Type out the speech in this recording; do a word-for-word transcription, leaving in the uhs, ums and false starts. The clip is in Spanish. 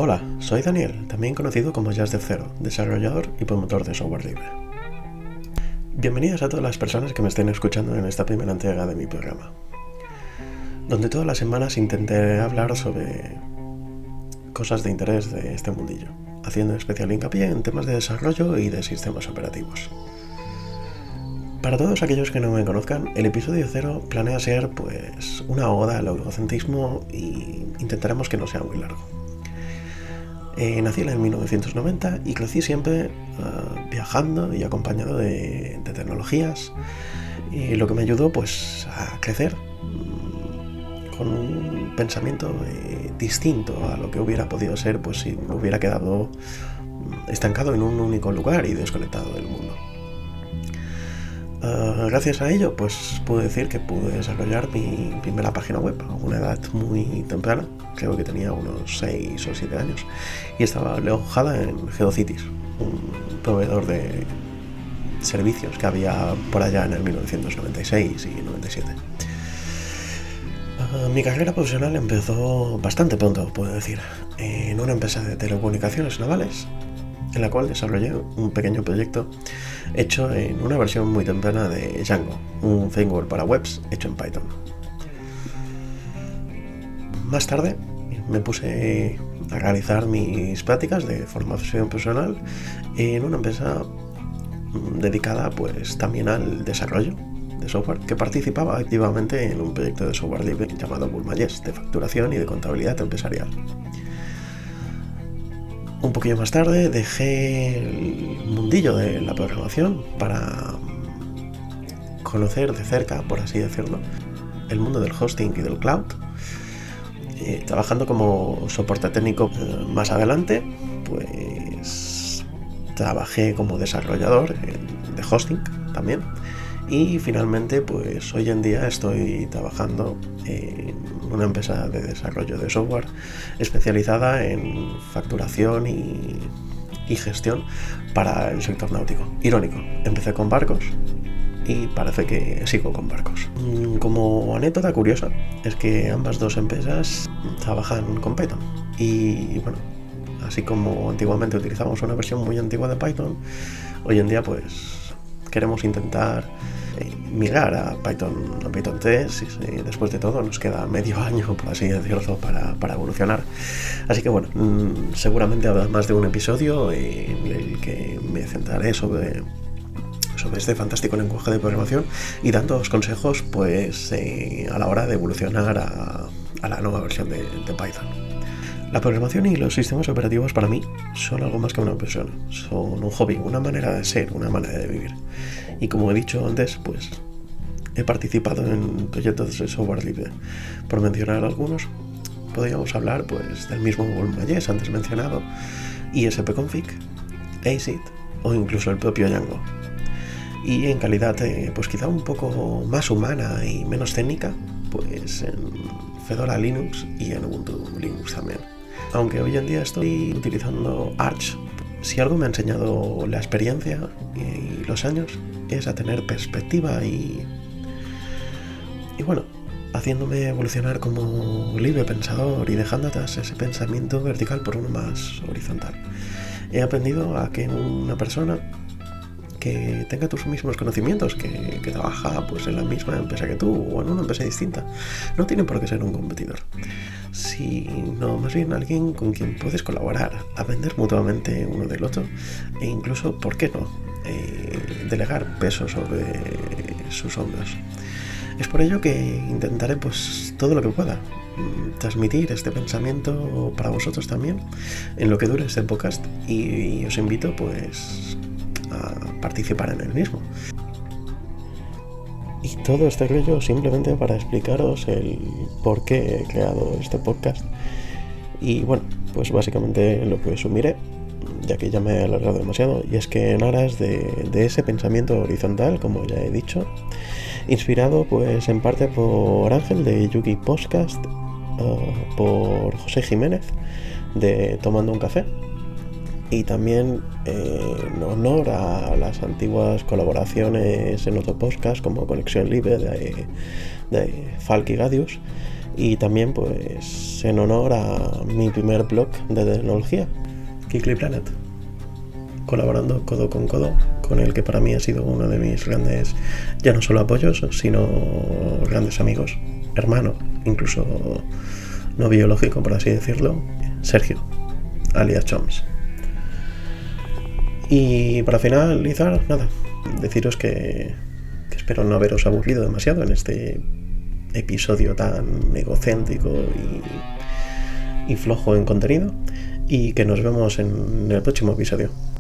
Hola, soy Daniel, también conocido como JustDevZero, desarrollador y promotor de software libre. Bienvenidos a todas las personas que me estén escuchando en esta primera entrega de mi programa, donde todas las semanas intentaré hablar sobre cosas de interés de este mundillo, haciendo especial hincapié en temas de desarrollo y de sistemas operativos. Para todos aquellos que no me conozcan, el episodio cero planea ser pues una oda al eurocentrismo y intentaremos que no sea muy largo. Eh, nací en mil novecientos noventa y crecí siempre uh, viajando y acompañado de, de tecnologías, y lo que me ayudó pues a crecer mmm, con un pensamiento eh, distinto a lo que hubiera podido ser pues si me hubiera quedado mmm, estancado en un único lugar y desconectado del mundo. Uh, gracias a ello pues pude decir que pude desarrollar mi primera página web a una edad muy temprana, creo que tenía unos seis o siete años, y estaba alojada en GeoCities, un proveedor de servicios que había por allá en el mil novecientos noventa y seis y noventa y siete. Uh, mi carrera profesional empezó bastante pronto, puedo decir, en una empresa de telecomunicaciones navales, en la cual desarrollé un pequeño proyecto hecho en una versión muy temprana de Django, un framework para webs hecho en Python. Más tarde me puse a realizar mis prácticas de formación profesional en una empresa dedicada pues también al desarrollo de software, que participaba activamente en un proyecto de software libre llamado Bulmayes, de facturación y de contabilidad empresarial. Un poquillo más tarde dejé el mundillo de la programación para conocer de cerca, por así decirlo, el mundo del hosting y del cloud. Eh, trabajando como soporte técnico eh, más adelante, pues trabajé como desarrollador en, de hosting también. Y finalmente, pues hoy en día estoy trabajando en una empresa de desarrollo de software especializada en facturación y, y gestión para el sector náutico. Irónico, empecé con barcos y parece que sigo con barcos. Como anécdota curiosa, es que ambas dos empresas trabajan con Python. Y bueno, así como antiguamente utilizamos una versión muy antigua de Python, hoy en día pues queremos intentar migrar a Python, a Python tres, y después de todo nos queda medio año, por así decirlo, para, para evolucionar. Así que bueno, mmm, seguramente habrá más de un episodio en el que me centraré sobre, sobre este fantástico lenguaje de programación y dándoos consejos pues eh, a la hora de evolucionar a, a la nueva versión de, de Python. La programación y los sistemas operativos para mí son algo más que una profesión, son un hobby, una manera de ser, una manera de vivir. Y como he dicho antes, pues he participado en proyectos de software libre. Por mencionar algunos, podríamos hablar pues del mismo Bulmayes antes mencionado, ISPconfig, ACID o incluso el propio Django. Y en calidad eh, pues quizá un poco más humana y menos técnica, pues en Fedora Linux y en Ubuntu Linux también. Aunque hoy en día estoy utilizando Arch, si algo me ha enseñado la experiencia y los años es a tener perspectiva y, y bueno, haciéndome evolucionar como libre pensador y dejando atrás ese pensamiento vertical por uno más horizontal. He aprendido a que una persona que tenga tus mismos conocimientos, que, que trabaja pues en la misma empresa que tú o en una empresa distinta, no tiene por qué ser un competidor, sino más bien alguien con quien puedes colaborar, aprender mutuamente uno del otro e incluso, ¿por qué no?, eh, delegar peso sobre sus hombros. Es por ello que intentaré pues todo lo que pueda transmitir este pensamiento para vosotros también en lo que dure este podcast, y, y os invito pues a participar en el mismo. Y todo este rollo simplemente para explicaros el por qué he creado este podcast. Y bueno, pues básicamente lo que resumiré, ya que ya me he alargado demasiado, y es que en aras de, de ese pensamiento horizontal, como ya he dicho, inspirado pues en parte por Ángel de Yugi Podcast, uh, por José Jiménez de Tomando un Café, y también eh, en honor a las antiguas colaboraciones en otros podcasts como Conexión Libre de, de Falk y Gadius, y también pues en honor a mi primer blog de tecnología, Geekly Planet, colaborando codo con codo con el que para mí ha sido uno de mis grandes, ya no solo apoyos, sino grandes amigos, hermano, incluso no biológico, por así decirlo, Sergio, alias Choms. Y para finalizar, nada, deciros que, que espero no haberos aburrido demasiado en este episodio tan egocéntrico y, y flojo en contenido, y que nos vemos en el próximo episodio.